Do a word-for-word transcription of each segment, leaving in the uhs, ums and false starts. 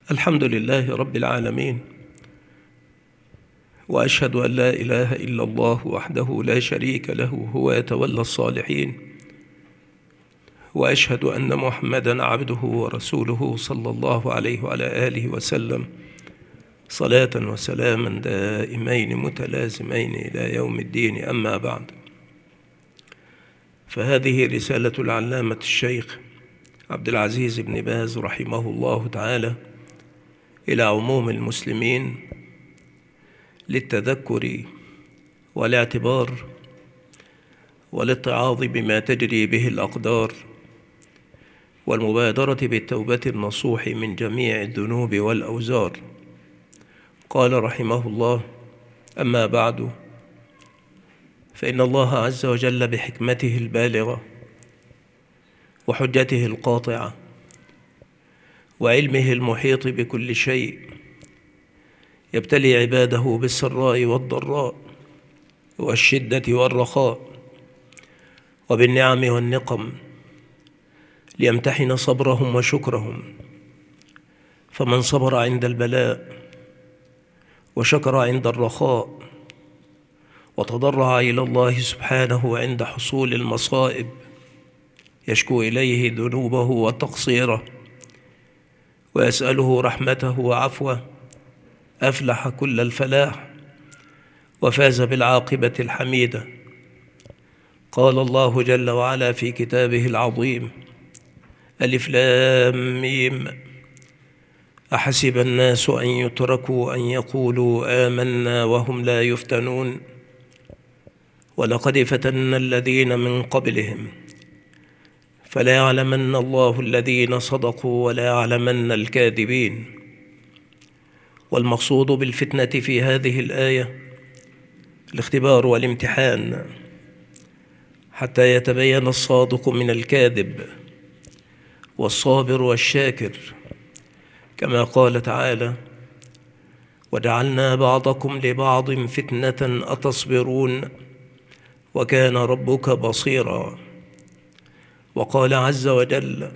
الحمد لله رب العالمين، وأشهد أن لا إله إلا الله وحده لا شريك له هو يتولى الصالحين، وأشهد أن محمدًا عبده ورسوله صلى الله عليه وعلى آله وسلم صلاة وسلاما دائمين متلازمين إلى يوم الدين. أما بعد، فهذه رسالة العلامة الشيخ عبد العزيز بن باز رحمه الله تعالى إلى عموم المسلمين للتذكر والاعتبار والاتعاظ بما تجري به الأقدار والمبادرة بالتوبة النصوح من جميع الذنوب والأوزار. قال رحمه الله: أما بعد، فإن الله عز وجل بحكمته البالغة وحجته القاطعة وعلمه المحيط بكل شيء يبتلي عباده بالسراء والضراء والشدة والرخاء وبالنعم والنقم ليمتحن صبرهم وشكرهم. فمن صبر عند البلاء وشكر عند الرخاء وتضرع إلى الله سبحانه عند حصول المصائب يشكو إليه ذنوبه وتقصيره ويسأله رحمته وعفوه، أفلح كل الفلاح وفاز بالعاقبة الحميدة. قال الله جل وعلا في كتابه العظيم: ألف لام ميم، أحسب الناس أن يتركوا أن يقولوا آمنا وهم لا يفتنون، ولقد فتنا الذين من قبلهم فلا يعلمن الله الذين صدقوا ولا يعلمن الكاذبين. والمقصود بالفتنة في هذه الآية الاختبار والامتحان حتى يتبين الصادق من الكاذب والصابر والشاكر، كما قال تعالى: وجعلنا بعضكم لبعض فتنة أتصبرون وكان ربك بصيرا. وقال عز وجل: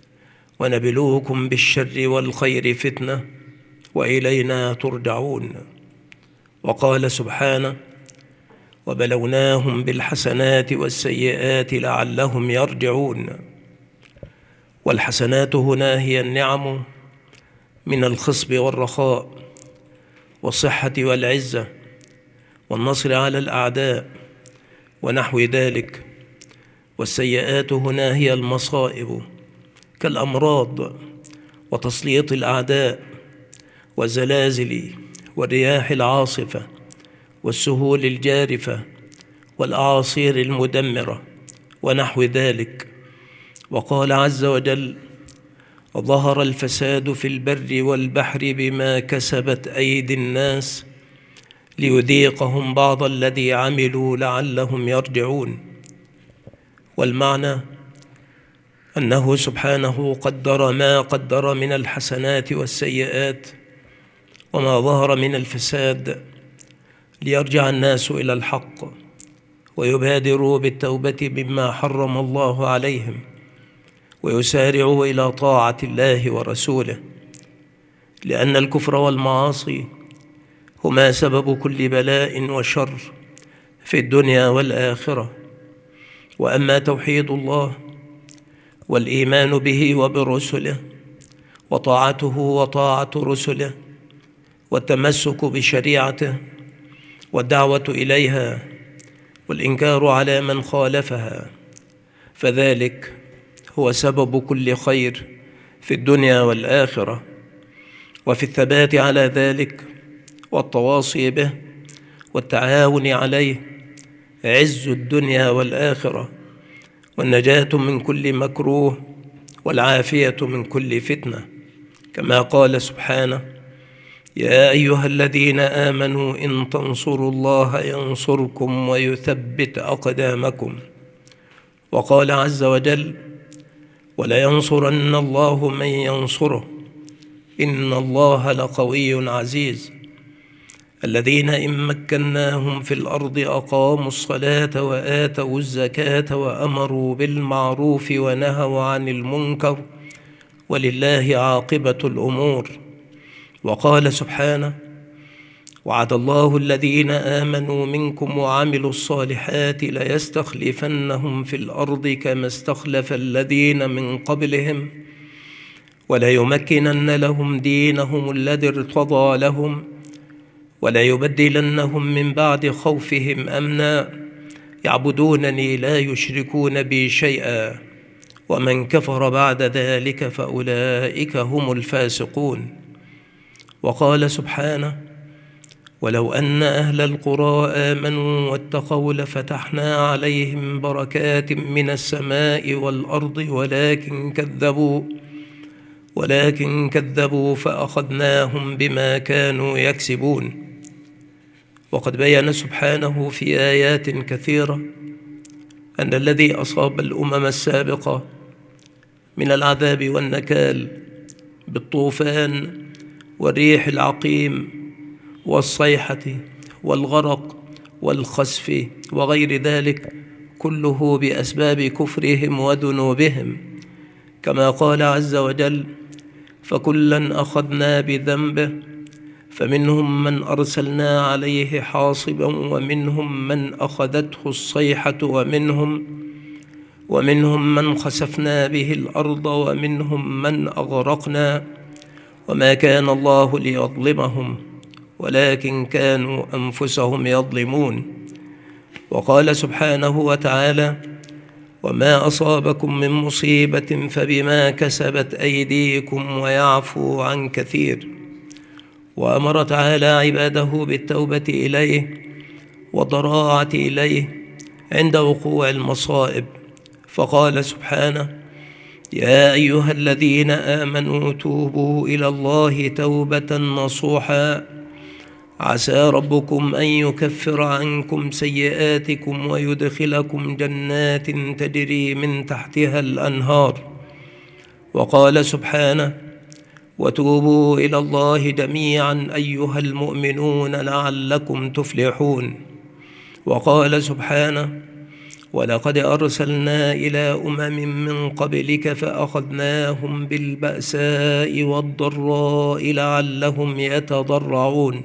ونبلوكم بالشر والخير فتنة وإلينا ترجعون. وقال سبحانه: وبلوناهم بالحسنات والسيئات لعلهم يرجعون. والحسنات هنا هي النعم من الخصب والرخاء والصحة والعزة والنصر على الأعداء ونحو ذلك. والسيئات هنا هي المصائب كالأمراض وتسليط الأعداء والزلازل والرياح العاصفة والسهول الجارفة والأعاصير المدمرة ونحو ذلك. وقال عز وجل: ظهر الفساد في البر والبحر بما كسبت أيدي الناس ليذيقهم بعض الذي عملوا لعلهم يرجعون. والمعنى أنه سبحانه قدر ما قدر من الحسنات والسيئات وما ظهر من الفساد ليرجع الناس إلى الحق ويبادروا بالتوبة مما حرم الله عليهم ويسارعوا إلى طاعة الله ورسوله، لأن الكفر والمعاصي هما سبب كل بلاء وشر في الدنيا والآخرة. وأما توحيد الله والإيمان به وبرسله وطاعته وطاعة رسله والتمسك بشريعته والدعوة إليها والإنكار على من خالفها، فذلك هو سبب كل خير في الدنيا والآخرة. وفي الثبات على ذلك والتواصي به والتعاون عليه عز الدنيا والآخرة والنجاة من كل مكروه والعافية من كل فتنة، كما قال سبحانه: يا أيها الذين آمنوا إن تنصروا الله ينصركم ويثبت أقدامكم. وقال عز وجل: ولينصرن الله من ينصره إن الله لقوي عزيز. الذين إن مكناهم في الأرض أقاموا الصلاة وآتوا الزكاة وأمروا بالمعروف ونهوا عن المنكر ولله عاقبة الأمور. وقال سبحانه: وعد الله الذين آمنوا منكم وعملوا الصالحات ليستخلفنهم في الأرض كما استخلف الذين من قبلهم وليمكنن لهم دينهم الذي ارتضى لهم وليبدلنهم من بعد خوفهم أمنا يعبدونني لا يشركون بي شيئا ومن كفر بعد ذلك فأولئك هم الفاسقون. وقال سبحانه: ولو أن أهل القرى آمنوا واتقوا لفتحنا عليهم بركات من السماء والأرض ولكن كذبوا ولكن كذبوا فأخذناهم بما كانوا يكسبون. وقد بين سبحانه في آيات كثيرة أن الذي أصاب الأمم السابقة من العذاب والنكال بالطوفان والريح العقيم والصيحة والغرق والخسف وغير ذلك كله بأسباب كفرهم وذنوبهم، كما قال عز وجل: فكلا أخذنا بذنبه فمنهم من أرسلنا عليه حاصبا ومنهم من أخذته الصيحة ومنهم ومنهم من خسفنا به الأرض ومنهم من أغرقنا وما كان الله ليظلمهم ولكن كانوا أنفسهم يظلمون. وقال سبحانه وتعالى: وما أصابكم من مصيبة فبما كسبت أيديكم ويعفو عن كثير. وأمر تعالى عباده بالتوبة إليه والضراعة إليه عند وقوع المصائب، فقال سبحانه: يا أيها الذين آمنوا توبوا إلى الله توبة نصوحا عسى ربكم أن يكفر عنكم سيئاتكم ويدخلكم جنات تجري من تحتها الأنهار. وقال سبحانه: وتوبوا إلى الله جميعا أيها المؤمنون لعلكم تفلحون. وقال سبحانه: ولقد أرسلنا إلى أمم من قبلك فأخذناهم بالبأساء والضراء لعلهم يتضرعون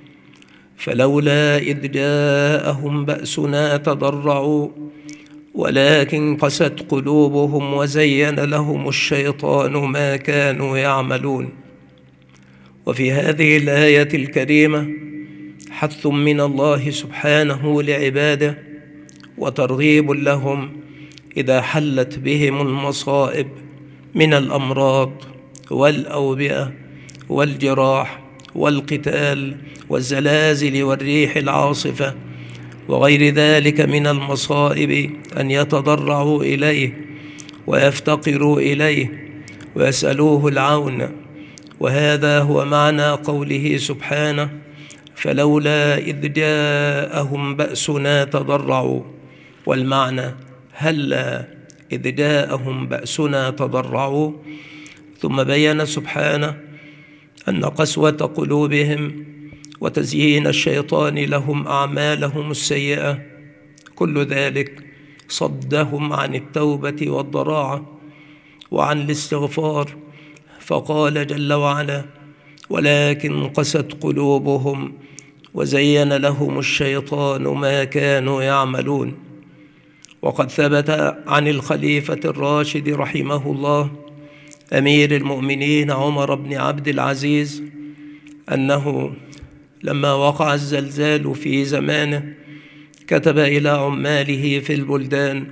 فلولا إذ جاءهم بأسنا تضرعوا ولكن قست قلوبهم وزين لهم الشيطان ما كانوا يعملون. وفي هذه الآية الكريمة حث من الله سبحانه لعباده وترغيب لهم إذا حلت بهم المصائب من الأمراض والأوبئة والجراح والقتال والزلازل والريح العاصفة وغير ذلك من المصائب أن يتضرعوا إليه ويفتقروا إليه ويسألوه العون. وهذا هو معنى قوله سبحانه: فلولا إذ جاءهم بأسنا تضرعوا. والمعنى: هلا إذ جاءهم بأسنا تضرعوا. ثم بين سبحانه أن قسوة قلوبهم وتزيين الشيطان لهم أعمالهم السيئة كل ذلك صدهم عن التوبة والضراعة وعن الاستغفار، فقال جل وعلا: ولكن قست قلوبهم وزين لهم الشيطان ما كانوا يعملون. وقد ثبت عن الخليفة الراشد رحمه الله أمير المؤمنين عمر بن عبد العزيز أنه لما وقع الزلزال في زمانه كتب إلى عماله في البلدان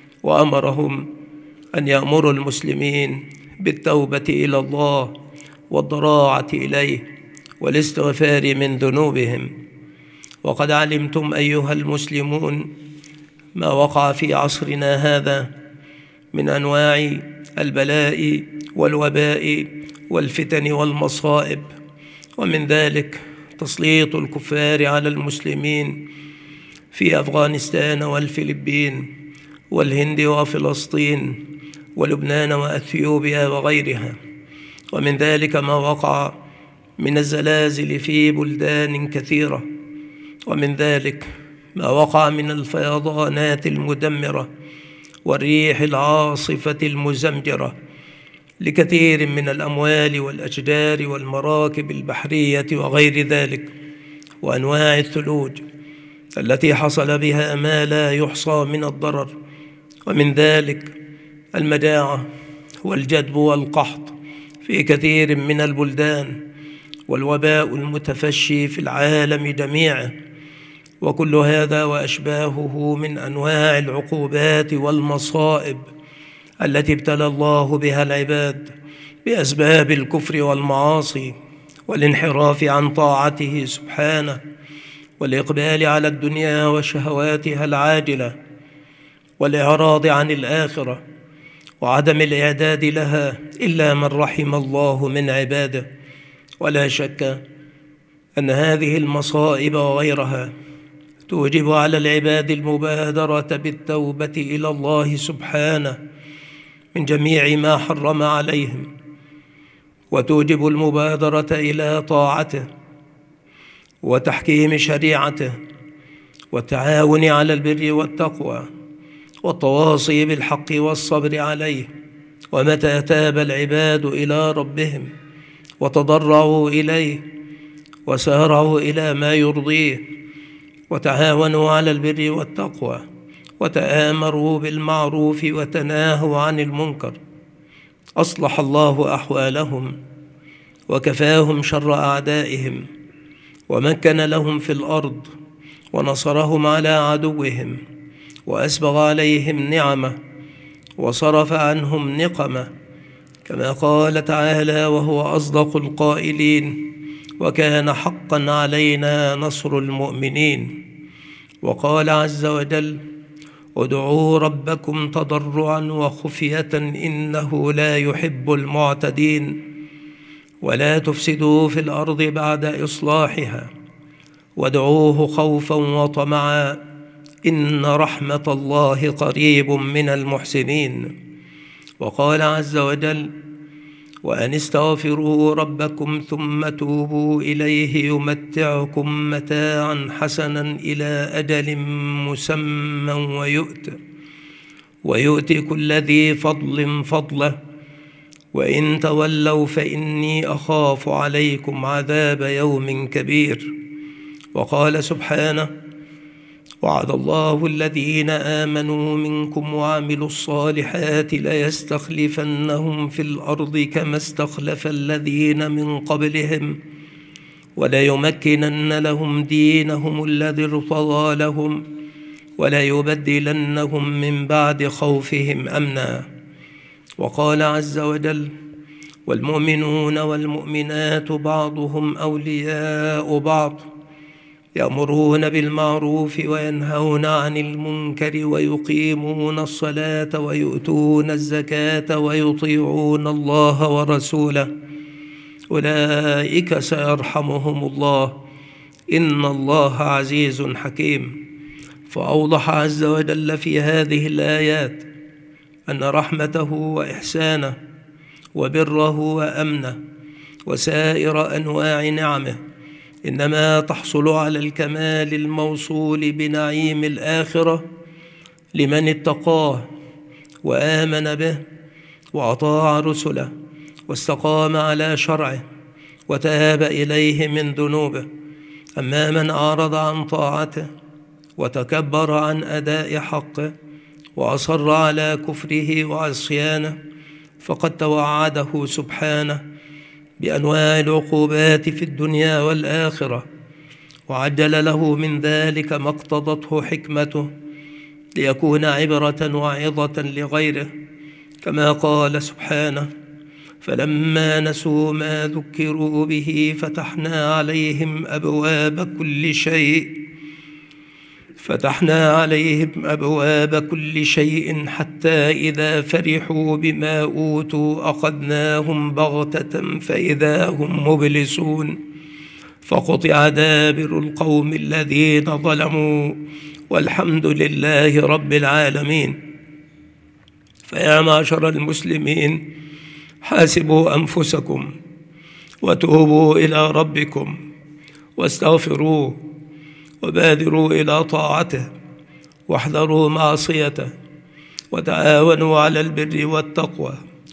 وأمرهم أن يأمروا المسلمين بالتوبة إلى الله والضراعة إليه والاستغفار من ذنوبهم. وقد علمتم أيها المسلمون ما وقع في عصرنا هذا من أنواع البلاء والوباء والفتن والمصائب، ومن ذلك تسليط الكفار على المسلمين في أفغانستان والفلبين والهند وفلسطين ولبنان وأثيوبيا وغيرها. ومن ذلك ما وقع من الزلازل في بلدان كثيرة، ومن ذلك ما وقع من الفيضانات المدمرة والريح العاصفة المزمجرة لكثير من الأموال والأشجار والمراكب البحرية وغير ذلك، وأنواع الثلوج التي حصل بها ما لا يحصى من الضرر، ومن ذلك المجاعة والجدب والقحط في كثير من البلدان، والوباء المتفشي في العالم جميعا، وكل هذا وأشباهه من أنواع العقوبات والمصائب التي ابتلى الله بها العباد بأسباب الكفر والمعاصي والانحراف عن طاعته سبحانه، والإقبال على الدنيا وشهواتها العاجلة، والإعراض عن الآخرة وعدم الإعداد لها إلا من رحم الله من عباده. ولا شك أن هذه المصائب وغيرها توجب على العباد المبادرة بالتوبة إلى الله سبحانه من جميع ما حرم عليهم، وتوجب المبادرة إلى طاعته وتحكيم شريعته والتعاون على البر والتقوى والتواصي بالحق والصبر عليه. ومتى تاب العباد إلى ربهم وتضرعوا إليه وسارعوا إلى ما يرضيه وتعاونوا على البر والتقوى وتآمروا بالمعروف وتناهوا عن المنكر، أصلح الله أحوالهم وكفاهم شر أعدائهم ومكن لهم في الأرض ونصرهم على عدوهم وأسبغ عليهم نعمه وصرف عنهم نقمه، كما قال تعالى وهو أصدق القائلين: وكان حقا علينا نصر المؤمنين. وقال عز وجل: ادعوا ربكم تضرعا وخفية إنه لا يحب المعتدين، ولا تفسدوا في الأرض بعد إصلاحها، وادعوه خوفا وطمعا إن رحمة الله قريب من المحسنين. وقال عز وجل: وأن استغفروا ربكم ثم توبوا إليه يمتعكم متاعا حسنا إلى أجل مسمى ويؤت ويؤت كل ذي فضل فضله، وإن تولوا فإني أخاف عليكم عذاب يوم كبير. وقال سبحانه: وعد الله الذين آمنوا منكم وعملوا الصالحات ليستخلفنهم في الأرض كما استخلف الذين من قبلهم وليمكنن لهم دينهم الذي ارتضى لهم وليبدلنهم من بعد خوفهم أمنا. وقال عز وجل: والمؤمنون والمؤمنات بعضهم أولياء بعض يأمرون بالمعروف وينهون عن المنكر ويقيمون الصلاة ويؤتون الزكاة ويطيعون الله ورسوله أولئك سيرحمهم الله إن الله عزيز حكيم. فأوضح عز وجل في هذه الآيات أن رحمته وإحسانه وبره وأمنه وسائر أنواع نعمه إنما تحصل على الكمال الموصول بنعيم الآخرة لمن اتقاه وآمن به وأطاع رسله واستقام على شرعه وتاب إليه من ذنوبه. أما من أعرض عن طاعته وتكبر عن أداء حقه وأصر على كفره وعصيانه فقد توعده سبحانه بأنواع العقوبات في الدنيا والآخرة، وعجل له من ذلك ما اقتضته حكمته ليكون عبرة وعظة لغيره، كما قال سبحانه: فلما نسوا ما ذكروا به فتحنا عليهم أبواب كل شيء فتحنا عليهم أبواب كل شيء حتى إذا فرحوا بما أوتوا أخذناهم بغتة فإذا هم مبلسون فقطع دابر القوم الذين ظلموا والحمد لله رب العالمين. فيا معشر المسلمين، حاسبوا أنفسكم وتوبوا إلى ربكم واستغفروه وبادروا إلى طاعته واحذروا معصيته وتعاونوا على البر والتقوى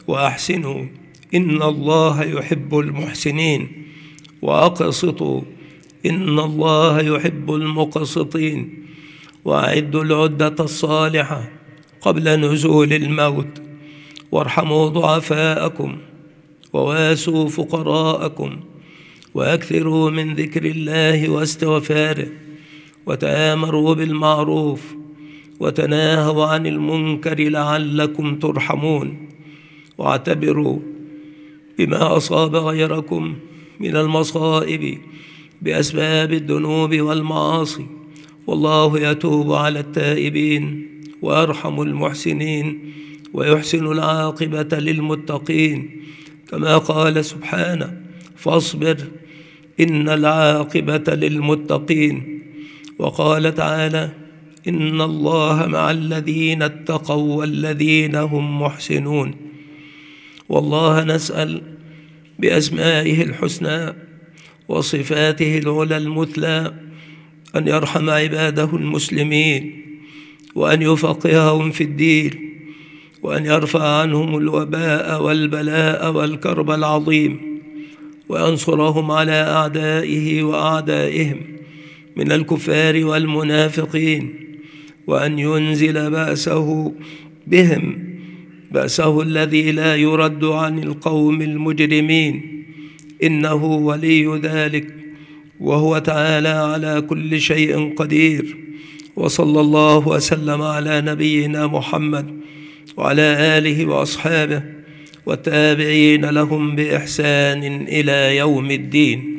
وأحسنوا إن الله يحب المحسنين، وأقسطوا إن الله يحب المقسطين، وأعدوا العدة الصالحة قبل نزول الموت، وارحموا ضعفاءكم، وواسوا فقراءكم، وأكثروا من ذكر الله واستغفاره، وتآمروا بالمعروف، وتناهوا عن المنكر لعلكم ترحمون، واعتبروا بما أصاب غيركم من المصائب بأسباب الذنوب والمعاصي، والله يتوب على التائبين ويرحم المحسنين ويحسن العاقبة للمتقين، كما قال سبحانه: فاصبر إن العاقبة للمتقين. وقال تعالى: إن الله مع الذين اتقوا والذين هم محسنون. والله نسأل بأسمائه الحسنى وصفاته العلى المثلى أن يرحم عباده المسلمين، وأن يفقههم في الدين، وأن يرفع عنهم الوباء والبلاء والكرب العظيم، وينصرهم على أعدائه وأعدائهم من الكفار والمنافقين، وأن ينزل بأسه بهم، بأسه الذي لا يرد عن القوم المجرمين، إنه ولي ذلك، وهو تعالى على كل شيء قدير. وصلى الله وسلم على نبينا محمد وعلى آله وأصحابه والتابعين لهم بإحسان إلى يوم الدين.